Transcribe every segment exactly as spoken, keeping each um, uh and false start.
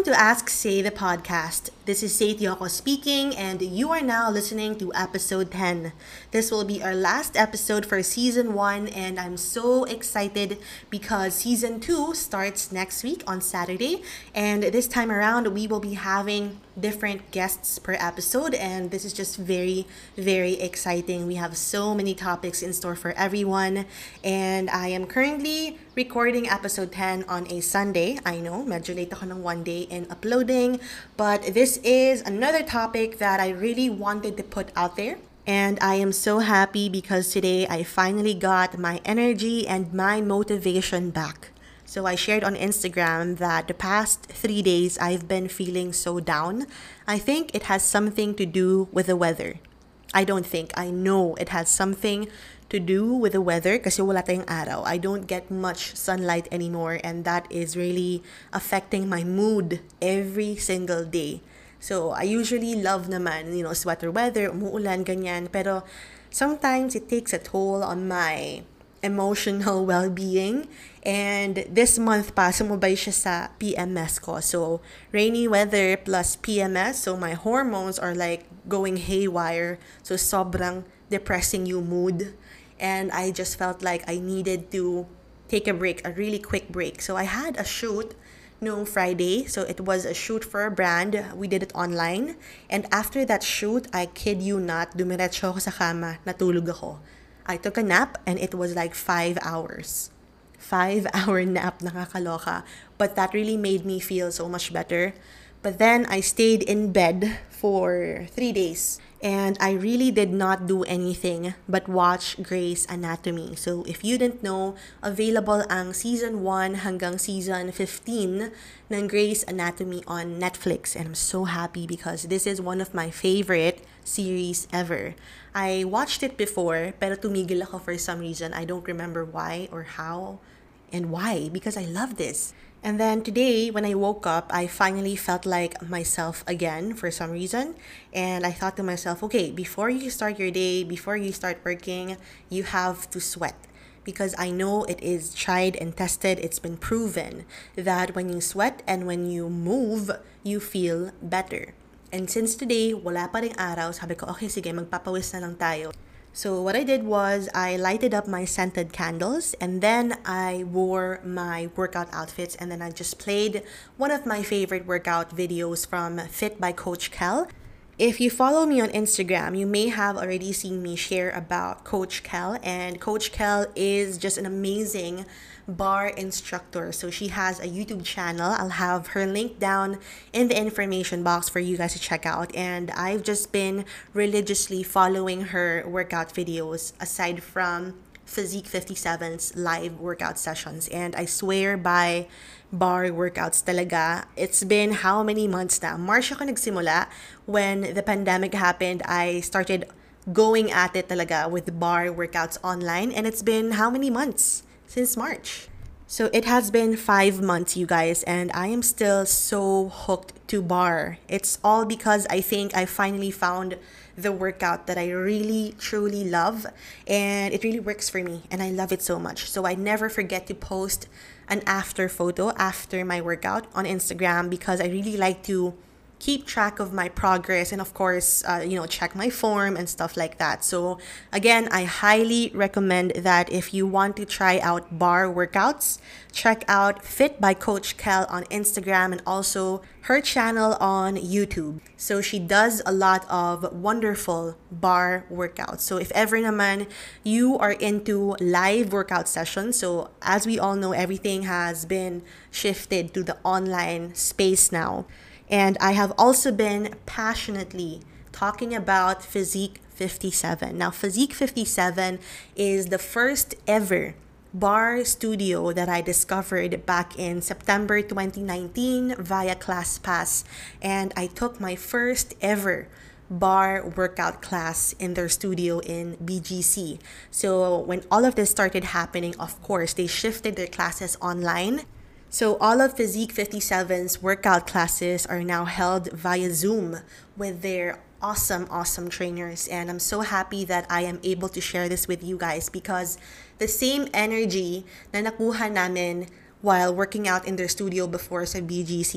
to Ask Say the podcast. This is Say Yoko speaking, and you are now listening to episode ten. This will be our last episode for season one, and I'm so excited because season two starts next week on Saturday. And this time around, we will be having different guests per episode, and this is just very, very exciting. We have so many topics in store for everyone, and I am currently recording episode ten on a Sunday. I know, medyo late ako ng one day in uploading, but this is another topic that I really wanted to put out there. And I am so happy because today I finally got my energy and my motivation back. So I shared on Instagram that the past three days I've been feeling so down. I think it has something to do with the weather. I don't think, I know it has something to do with the weather kasi wala tayong araw. I don't get much sunlight anymore, and that is really affecting my mood every single day. So I usually love naman, you know, sweater weather, umuulan, ganyan. Pero sometimes it takes a toll on my emotional well-being. And this month pa, sumubay siya sa P M S ko. So, rainy weather plus P M S. So, my hormones are like going haywire. So, sobrang depressing yung mood. And I just felt like I needed to take a break, a really quick break. So, I had a shoot no Friday. So, it was a shoot for a brand. We did it online. And after that shoot, I kid you not, dumiretso ako sa kama, natulog ako. I took a nap and it was like five hours. Five hour nap, nakakaloka. But that really made me feel so much better. But then I stayed in bed for three days. And I really did not do anything but watch Grey's Anatomy. So if you didn't know, available ang season one hanggang season fifteen ng Grey's Anatomy on Netflix. And I'm so happy because this is one of my favorite series ever. I watched it before, pero tumigil ako for some reason. I don't remember why or how and why, because I love this. And then today, when I woke up, I finally felt like myself again for some reason. And I thought to myself, okay, before you start your day, before you start working, you have to sweat. Because I know it is tried and tested, it's been proven that when you sweat and when you move, you feel better. And since today, wala pa ring araw, sabi ko, okay, sige, magpapawis na lang tayo. So what I did was I lighted up my scented candles, and then I wore my workout outfits, and then I just played one of my favorite workout videos from Fit by Coach Kel. If you follow me on Instagram, you may have already seen me share about Coach Kel, and Coach Kel is just an amazing bar instructor. So she has a YouTube channel. I'll have her link down in the information box for you guys to check out. And I've just been religiously following her workout videos aside from Physique fifty-seven's live workout sessions. And I swear by bar workouts talaga. It's been how many months na? March ako nagsimula. When the pandemic happened, I started going at it talaga with bar workouts online. And it's been how many months? Since March. So it has been five months, you guys, and I am still so hooked to bar. It's all because I think I finally found the workout that I really, truly love, and it really works for me, and I love it so much. So I never forget to post an after photo after my workout on Instagram because I really like to keep track of my progress and of course, uh, you know, check my form and stuff like that. So again, I highly recommend that if you want to try out bar workouts, check out Fit by Coach Kel on Instagram and also her channel on YouTube. So she does a lot of wonderful bar workouts. So if ever naman you are into live workout sessions, so as we all know, everything has been shifted to the online space now. And I have also been passionately talking about Physique fifty-seven. Now, Physique fifty-seven is the first ever bar studio that I discovered back in September twenty nineteen via ClassPass. And I took my first ever bar workout class in their studio in B G C. So when all of this started happening, of course, they shifted their classes online. So all of Physique fifty-seven's workout classes are now held via Zoom with their awesome, awesome trainers. And I'm so happy that I am able to share this with you guys because the same energy na nakuha namin while working out in their studio before sa B G C,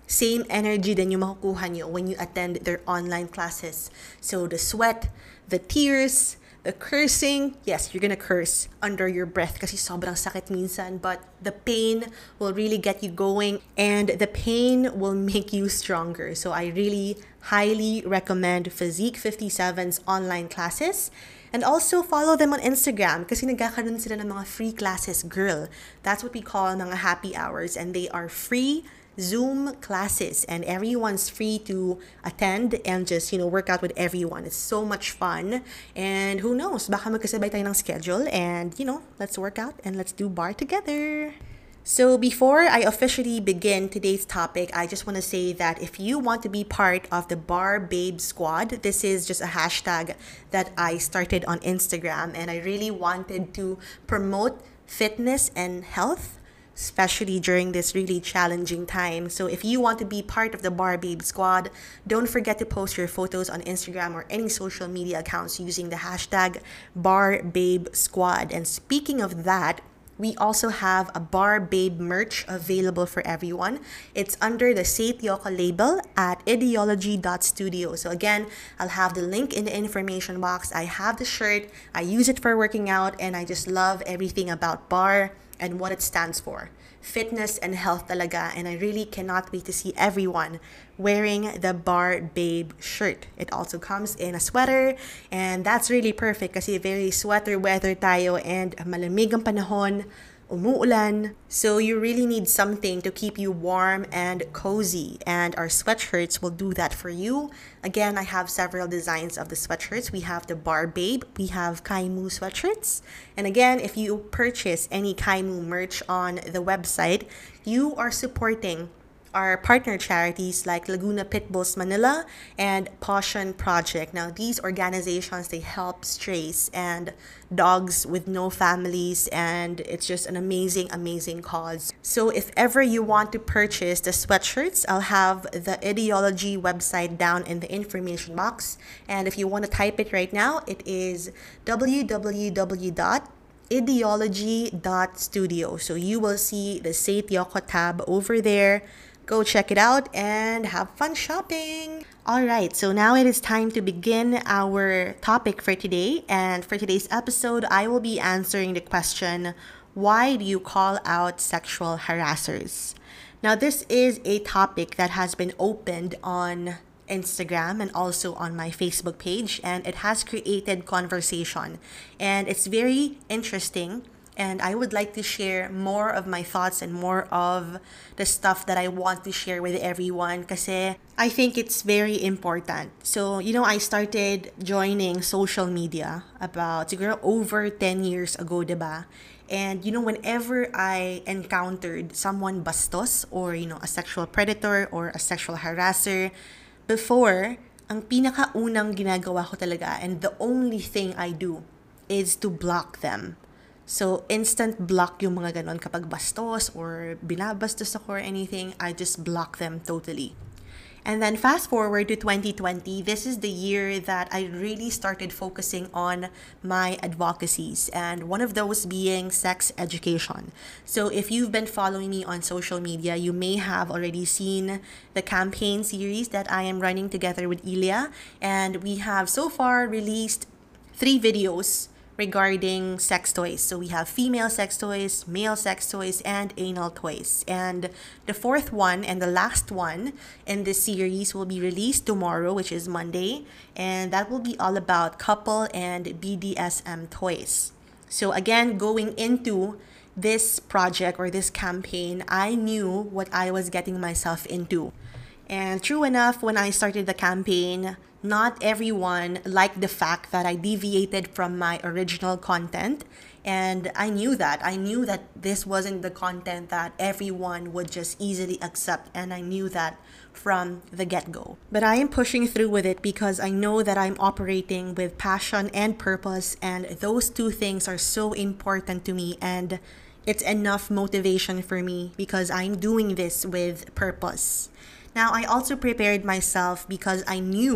same energy din yung makukuha nyo when you attend their online classes. So the sweat, the tears, the cursing, yes, you're gonna curse under your breath kasi sobrang sakit minsan, but the pain will really get you going and the pain will make you stronger. So I really highly recommend Physique fifty-seven's online classes. And also follow them on Instagram kasi nagkakaroon sila ng mga free classes, girl. That's what we call mga happy hours, and they are free Zoom classes and everyone's free to attend and just, you know, work out with everyone. It's so much fun. And who knows, baka magkasabay tayo ng schedule and, you know, let's work out and let's do bar together. So before I officially begin today's topic, I just want to say that if you want to be part of the Bar Babe Squad, this is just a hashtag that I started on Instagram, and I really wanted to promote fitness and health, especially during this really challenging time. So if you want to be part of the Bar Babe Squad, don't forget to post your photos on Instagram or any social media accounts using the hashtag Bar Babe Squad. And speaking of that, we also have a Bar Babe merch available for everyone. It's under the Saith Yoka label at ideology dot studio. So again, I'll have the link in the information box. I have the shirt, I use it for working out, and I just love everything about Bar and what it stands for. Fitness and health talaga, and I really cannot wait to see everyone wearing the Bar Babe shirt. It also comes in a sweater, and that's really perfect kasi very sweater weather tayo and malamig ang panahon, umuulan. So you really need something to keep you warm and cozy, and our sweatshirts will do that for you. Again, I have several designs of the sweatshirts. We have the Bar Babe, we have Kaimu sweatshirts. And again, if you purchase any Kaimu merch on the website, you are supporting our partner charities like Laguna Pit Bulls Manila and Passion Project. Now, these organizations, they help strays and dogs with no families, and it's just an amazing, amazing cause. So if ever you want to purchase the sweatshirts, I'll have the Ideology website down in the information box. And if you want to type it right now, it is w w w dot ideology dot studio. So you will see the Saith Yoka tab over there. Go check it out and have fun shopping. All right, so now it is time to begin our topic for today. And for today's episode, I will be answering the question, why do you call out sexual harassers? Now, this is a topic that has been opened on Instagram and also on my Facebook page, and it has created conversation. And it's very interesting. And I would like to share more of my thoughts and more of the stuff that I want to share with everyone kasi I think it's very important. So, you know, I started joining social media about siguro over ten years ago, diba? And, you know, whenever I encountered someone bastos or, you know, a sexual predator or a sexual harasser, before, ang pinakaunang ginagawa ko talaga and the only thing I do is to block them. So, instant block yung mga ganon kapag bastos or binabastos ako or anything, I just block them totally. And then fast forward to twenty twenty, this is the year that I really started focusing on my advocacies, and one of those being sex education. So if you've been following me on social media, you may have already seen the campaign series that I am running together with Ilya, and we have so far released three videos regarding sex toys. So we have female sex toys, male sex toys, and anal toys. And the fourth one and the last one in this series will be released tomorrow, which is Monday. And that will be all about couple and B D S M toys. So again, going into this project or this campaign, I knew what I was getting myself into. And true enough, when I started the campaign, not everyone liked the fact that I deviated from my original content. And I knew that. I knew that this wasn't the content that everyone would just easily accept. And I knew that from the get-go. But I am pushing through with it because I know that I'm operating with passion and purpose. And those two things are so important to me. And it's enough motivation for me because I'm doing this with purpose. Now, I also prepared myself because I knew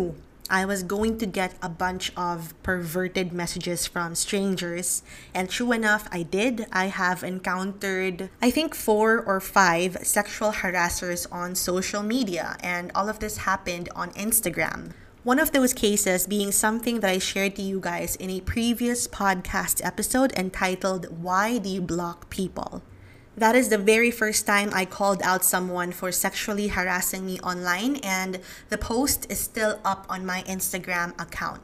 I was going to get a bunch of perverted messages from strangers. And true enough, I did. I have encountered, I think, four or five sexual harassers on social media. And all of this happened on Instagram. One of those cases being something that I shared to you guys in a previous podcast episode entitled, Why Do You Block People? That is the very first time I called out someone for sexually harassing me online, and the post is still up on my Instagram account.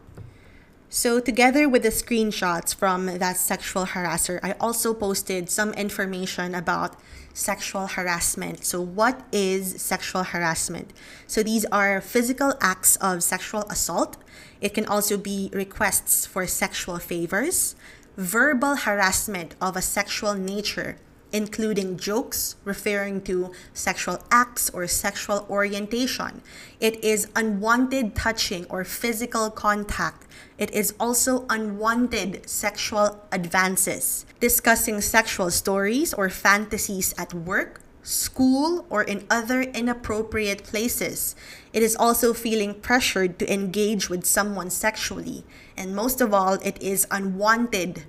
So together with the screenshots from that sexual harasser, I also posted some information about sexual harassment. So what is sexual harassment? So these are physical acts of sexual assault. It can also be requests for sexual favors, verbal harassment of a sexual nature, including jokes referring to sexual acts or sexual orientation. It is unwanted touching or physical contact. It is also unwanted sexual advances, discussing sexual stories or fantasies at work, school, or in other inappropriate places. It is also feeling pressured to engage with someone sexually. And most of all, it is unwanted,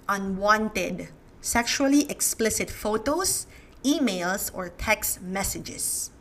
unwanted sexually explicit photos, emails, or text messages.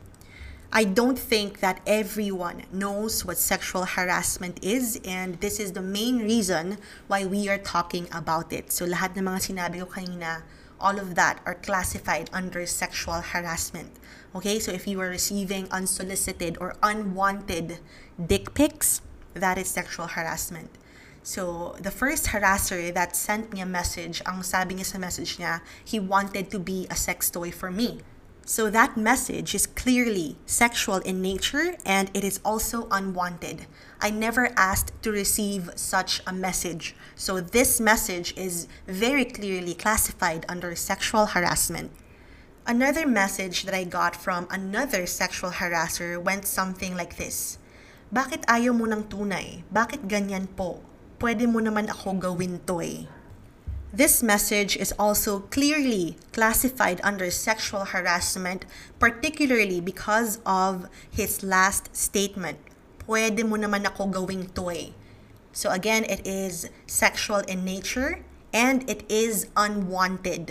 I don't think that everyone knows what sexual harassment is, and this is the main reason why we are talking about it. So lahat ng mga sinabi ko kanina, all of that are classified under sexual harassment. Okay, so if you are receiving unsolicited or unwanted dick pics, that is sexual harassment. So, the first harasser that sent me a message, ang sabi niya sa message niya, he wanted to be a sex toy for me. So, that message is clearly sexual in nature and it is also unwanted. I never asked to receive such a message. So, this message is very clearly classified under sexual harassment. Another message that I got from another sexual harasser went something like this. Bakit ayaw mo ng tunay? Bakit ganyan po? Pwede mo naman ako gawin to eh. This message is also clearly classified under sexual harassment, particularly because of his last statement. Pwede mo naman ako gawin to eh. So again, it is sexual in nature and it is unwanted.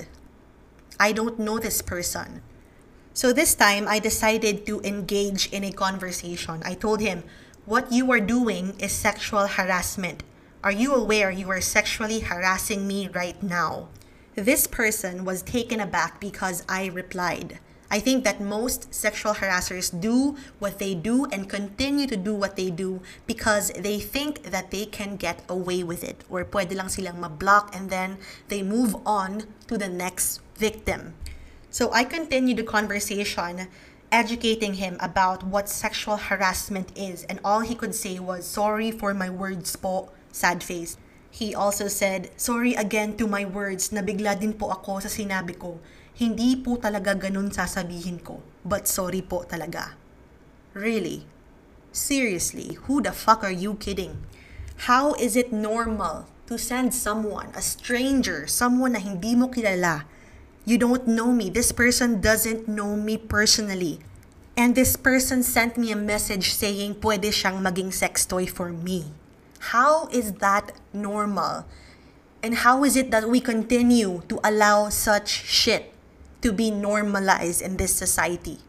I don't know this person. So this time, I decided to engage in a conversation. I told him, what you are doing is sexual harassment. Are you aware you are sexually harassing me right now? This person was taken aback because I replied. I think that most sexual harassers do what they do and continue to do what they do because they think that they can get away with it, or pwede lang silang ma-block and then they move on to the next victim. So I continued the conversation, educating him about what sexual harassment is, and all he could say was, sorry for my words po. Sad face. He also said, sorry again to my words, nabigla din po ako sa sinabi ko. Hindi po talaga ganun sasabihin ko, but sorry po talaga. Really? Seriously, who the fuck are you kidding? How is it normal to send someone, a stranger, someone na hindi mo kilala? You don't know me. This person doesn't know me personally. And this person sent me a message saying pwede siyang maging sex toy for me. How is that normal? And how is it that we continue to allow such shit to be normalized in this society?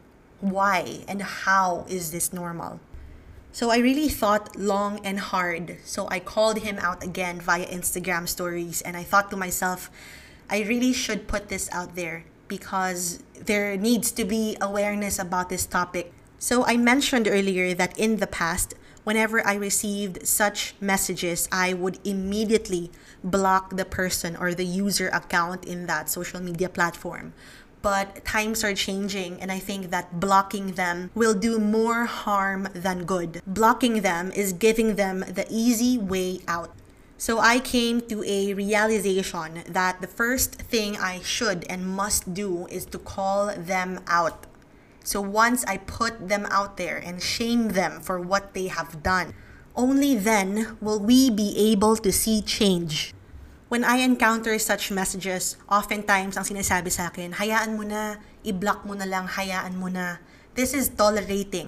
Why and how is this normal? So I really thought long and hard. So I called him out again via Instagram stories, and I thought to myself, I really should put this out there because there needs to be awareness about this topic. So I mentioned earlier that in the past, whenever I received such messages, I would immediately block the person or the user account in that social media platform. But times are changing, and I think that blocking them will do more harm than good. Blocking them is giving them the easy way out. So I came to a realization that the first thing I should and must do is to call them out. So once I put them out there and shame them for what they have done, only then will we be able to see change. When I encounter such messages, oftentimes ang sinasabi sa akin, hayaan mo na, i-block mo na lang, hayaan mo na. This is tolerating.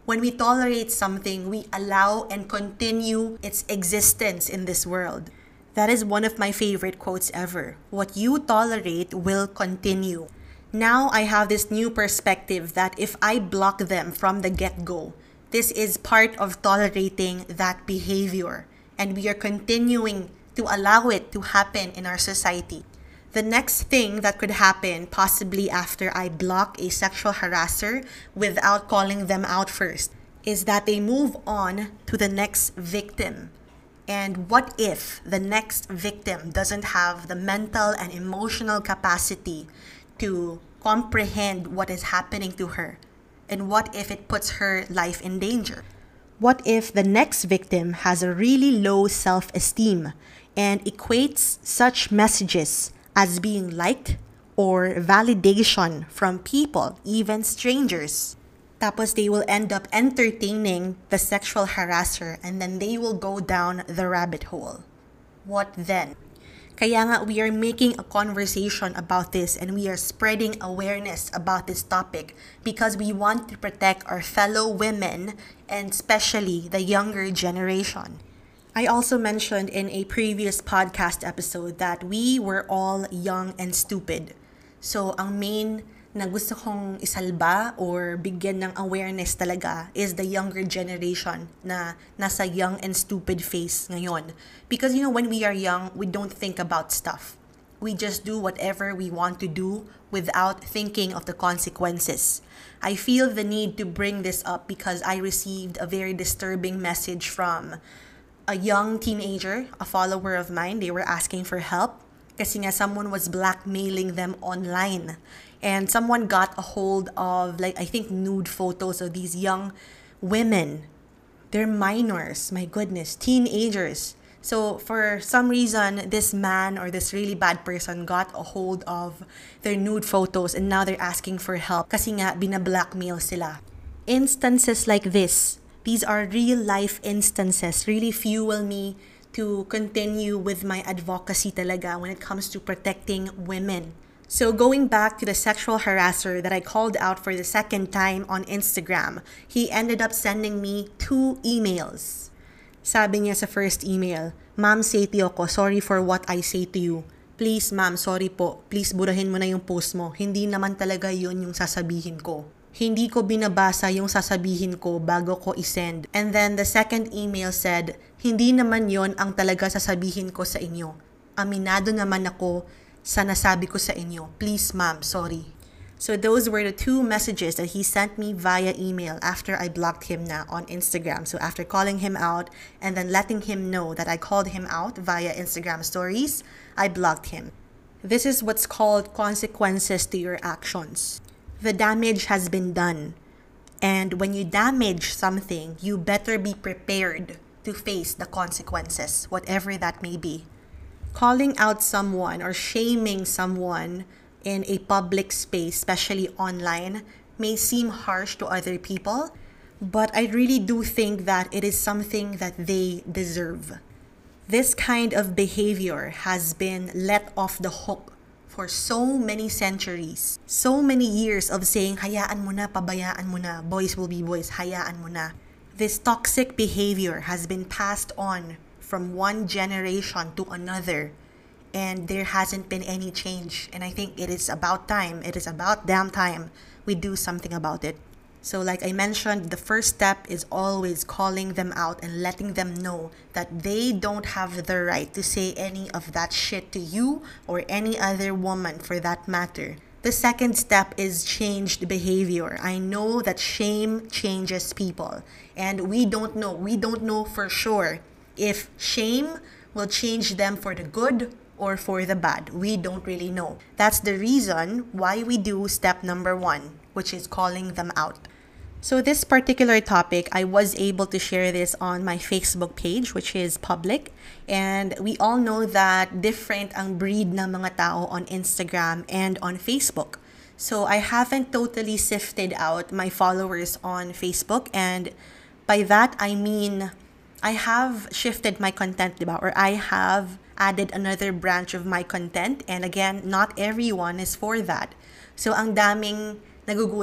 When we tolerate something, we allow and continue its existence in this world. That is one of my favorite quotes ever. What you tolerate will continue. Now I have this new perspective that if I block them from the get-go, this is part of tolerating that behavior, and we are continuing to allow it to happen in our society. The next thing that could happen, possibly after I block a sexual harasser without calling them out first, is that they move on to the next victim. And what if the next victim doesn't have the mental and emotional capacity to comprehend what is happening to her? And what if it puts her life in danger? What if the next victim has a really low self-esteem and equates such messages as being liked or validation from people, even strangers? Tapos they will end up entertaining the sexual harasser and then they will go down the rabbit hole. What then? Kaya nga, we are making a conversation about this and we are spreading awareness about this topic because we want to protect our fellow women and especially the younger generation. I also mentioned in a previous podcast episode that we were all young and stupid. So, ang main na gusto kong isalba or bigyan ng awareness talaga is the younger generation na nasa young and stupid phase ngayon. Because, you know, when we are young, we don't think about stuff. We just do whatever we want to do without thinking of the consequences. I feel the need to bring this up because I received a very disturbing message from a young teenager, a follower of mine. They were asking for help kasi nga someone was blackmailing them online. And someone got a hold of, like, I think nude photos of these young women. They're minors, my goodness, teenagers. So for some reason, this man or this really bad person got a hold of their nude photos and now they're asking for help kasi nga binablackmail sila. Instances like this, these are real life instances, really fuel me to continue with my advocacy talaga when it comes to protecting women. So going back to the sexual harasser that I called out for the second time on Instagram, he ended up sending me two emails. Sabi niya sa first email, "Ma'am, Saithio ko, sorry for what I say to you. Please, ma'am, sorry po. Please, burahin mo na yung post mo. Hindi naman talaga yun yung sasabihin ko. Hindi ko binabasa yung sasabihin ko bago ko isend." And then the second email said, "Hindi naman yon ang talaga sasabihin ko sa inyo. Aminado naman ako sa nasabi ko sa inyo. Please, ma'am, sorry." So those were the two messages that he sent me via email after I blocked him na on Instagram. So after calling him out and then letting him know that I called him out via Instagram stories, I blocked him. This is what's called consequences to your actions. The damage has been done. And when you damage something, you better be prepared to face the consequences, whatever that may be. Calling out someone or shaming someone in a public space, especially online, may seem harsh to other people, but I really do think that it is something that they deserve. This kind of behavior has been let off the hook for so many centuries, so many years of saying, hayaan mo na, pabayaan mo na, boys will be boys, hayaan mo na. This toxic behavior has been passed on from one generation to another, and there hasn't been any change. And I think it is about time, it is about damn time we do something about it. So like I mentioned, the first step is always calling them out and letting them know that they don't have the right to say any of that shit to you or any other woman for that matter. The second step is changed behavior. I know that shame changes people, and we don't know, we don't know for sure if shame will change them for the good or for the bad. We don't really know. That's the reason why we do step number one, which is calling them out. So this particular topic, I was able to share this on my Facebook page, which is public. And we all know that different ang breed ng mga tao on Instagram and on Facebook. So I haven't totally sifted out my followers on Facebook. And by that, I mean, I have shifted my content, diba? Or I have added another branch of my content. And again, not everyone is for that. So ang daming nagugulat.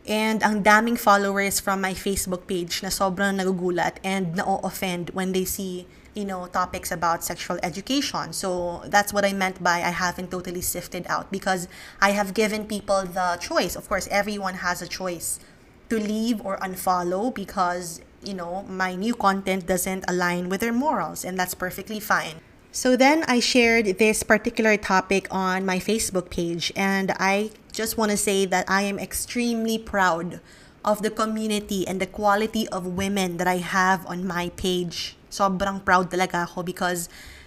And ang daming followers from my Facebook page na sobrang nagugulat and na-offend when they see, you know, topics about sexual education. So that's what I meant by I haven't totally sifted out, because I have given people the choice. Of course, everyone has a choice to leave or unfollow because, you know, my new content doesn't align with their morals, and that's perfectly fine. So then I shared this particular topic on my Facebook page, and I just want to say that I am extremely proud of the community and the quality of women that I have on my page. Sobrang proud talaga ako because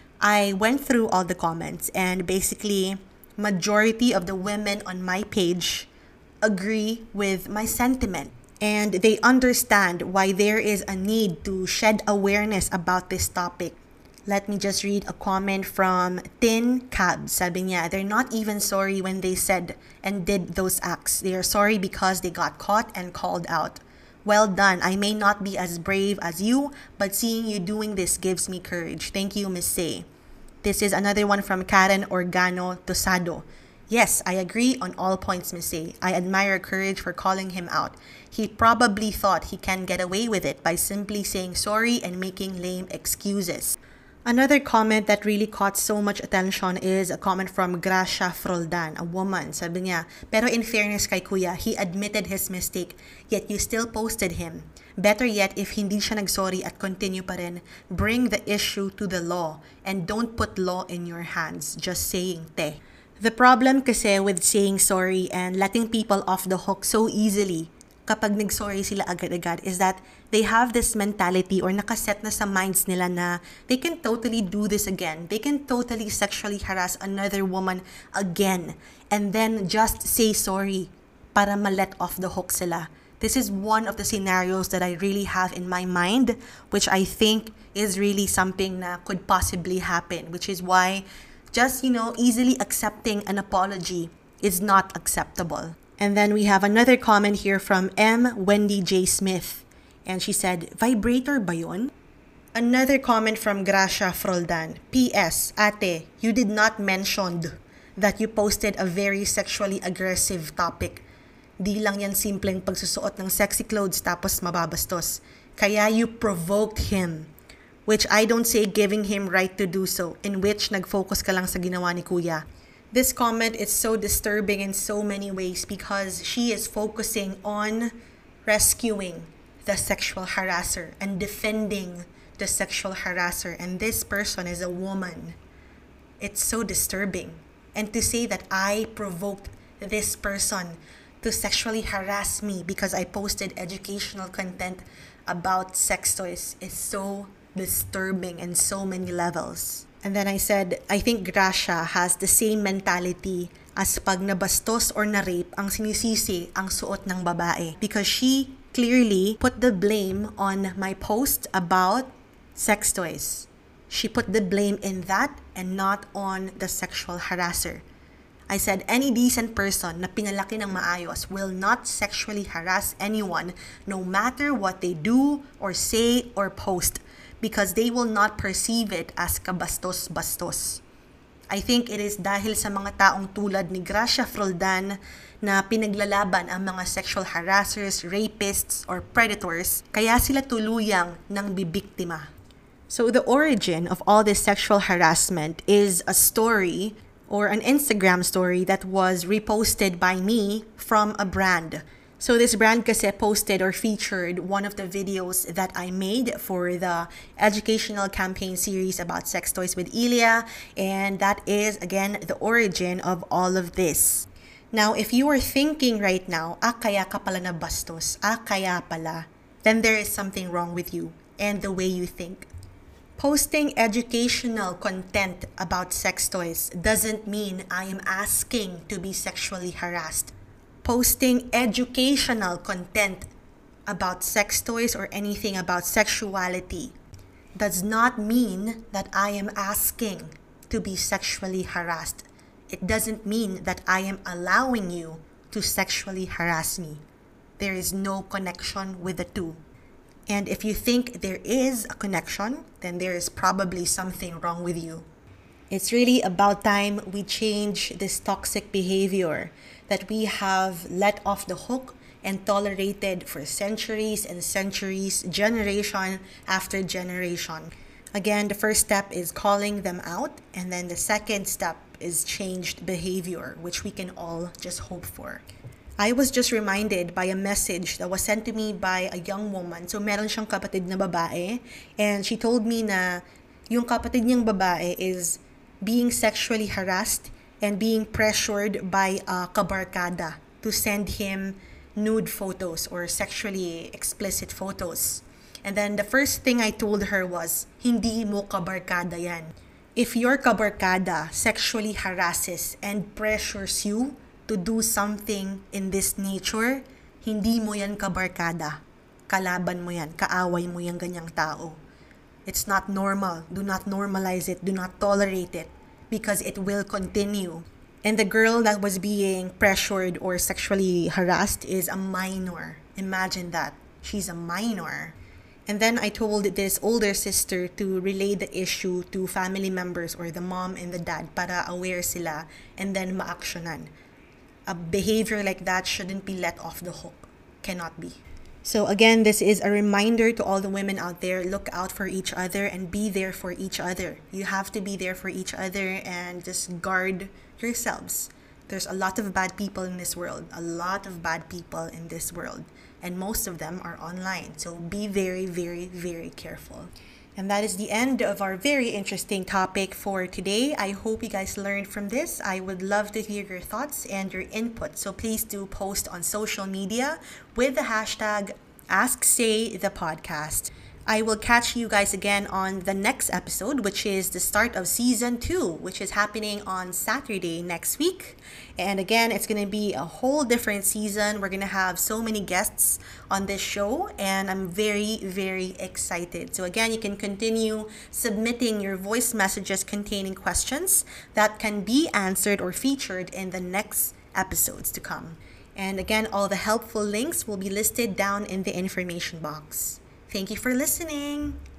I went through all the comments, and basically majority of the women on my page agree with my sentiment, and they understand why there is a need to shed awareness about this topic. Let me just read a comment from Tin Cab. Sabi niya, they're not even sorry when they said and did those acts. They are sorry because they got caught and called out. Well done. I may not be as brave as you, but seeing you doing this gives me courage. Thank you, Miss Say. This is another one from Karen Organo Tosado. Yes, I agree on all points, Miss Say. I admire courage for calling him out. He probably thought he can get away with it by simply saying sorry and making lame excuses. Another comment that really caught so much attention is a comment from Gracia Froldan, a woman. Sabi niya, pero in fairness kay Kuya, he admitted his mistake, yet you still posted him. Better yet, if hindi siya nagsorry at continue pa rin, bring the issue to the law and don't put law in your hands. Just saying, te. The problem kasi with saying sorry and letting people off the hook so easily kapag nag-sorry sila agad-agad is that they have this mentality or nakaset na sa minds nila na they can totally do this again. They can totally sexually harass another woman again and then just say sorry para ma-let off the hook sila. This is one of the scenarios that I really have in my mind, which I think is really something na could possibly happen, which is why just, you know, easily accepting an apology is not acceptable. And then we have another comment here from M. Wendy J. Smith. And she said, vibrator ba yun? Another comment from Gracia Froldan. P S. Ate, you did not mention that you posted a very sexually aggressive topic. Di lang yan simpleng pagsusuot ng sexy clothes tapos mababastos. Kaya you provoked him. Which I don't say giving him right to do so, in which nag-focus ka lang sa ginawa ni Kuya. This comment is so disturbing in so many ways because she is focusing on rescuing the sexual harasser and defending the sexual harasser, and this person is a woman. It's so disturbing. And to say that I provoked this person to sexually harass me because I posted educational content about sex toys is so disturbing in so many levels. And then I said, I think Gracia has the same mentality as pag nabastos or na-rape ang sinisisi ang suot ng babae. Because she clearly put the blame on my post about sex toys. She put the blame in that and not on the sexual harasser. I said, any decent person na pinalaki ng maayos will not sexually harass anyone no matter what they do or say or post, because they will not perceive it as kabastos-bastos. I think it is dahil sa mga taong tulad ni Gracia Froldan na pinaglalaban ang mga sexual harassers, rapists, or predators, kaya sila tuluyang nang bibiktima. So the origin of all this sexual harassment is a story or an Instagram story that was reposted by me from a brand. So this brand kasi posted or featured one of the videos that I made for the educational campaign series about sex toys with Ilya, and that is again the origin of all of this. Now, if you are thinking right now, ah kaya ka pala nabastos, ah kaya pala, then there is something wrong with you and the way you think. Posting educational content about sex toys doesn't mean I am asking to be sexually harassed. Posting educational content about sex toys or anything about sexuality does not mean that I am asking to be sexually harassed. It doesn't mean that I am allowing you to sexually harass me. There is no connection with the two. And if you think there is a connection, then there is probably something wrong with you. It's really about time we change this toxic behavior that we have let off the hook and tolerated for centuries and centuries, generation after generation. Again, the first step is calling them out, and then the second step is changed behavior, which we can all just hope for. I was just reminded by a message that was sent to me by a young woman. So, meron siyang kapatid na babae, and she told me na yung kapatid niyang babae is being sexually harassed and being pressured by a kabarkada to send him nude photos or sexually explicit photos. And then the first thing I told her was, hindi mo kabarkada yan. If your kabarkada sexually harasses and pressures you to do something in this nature, hindi mo yan kabarkada. Kalaban mo yan, kaaway mo yan ganyang tao. It's not normal. Do not normalize it. Do not tolerate it because it will continue. And the girl that was being pressured or sexually harassed is a minor. Imagine that. She's a minor. And then I told this older sister to relay the issue to family members or the mom and the dad para aware sila and then ma-actionan. A behavior like that shouldn't be let off the hook. Cannot be. So again, this is a reminder to all the women out there, look out for each other and be there for each other. You have to be there for each other and just guard yourselves. There's a lot of bad people in this world, a lot of bad people in this world, and most of them are online. So be very, very, very careful. And that is the end of our very interesting topic for today. I hope you guys learned from this. I would love to hear your thoughts and your input. So please do post on social media with the hashtag AskSayThePodcast. I will catch you guys again on the next episode, which is the start of season two, which is happening on Saturday next week. And again, it's going to be a whole different season. We're going to have so many guests on this show, and I'm very, very excited. So again, you can continue submitting your voice messages containing questions that can be answered or featured in the next episodes to come. And again, all the helpful links will be listed down in the information box. Thank you for listening.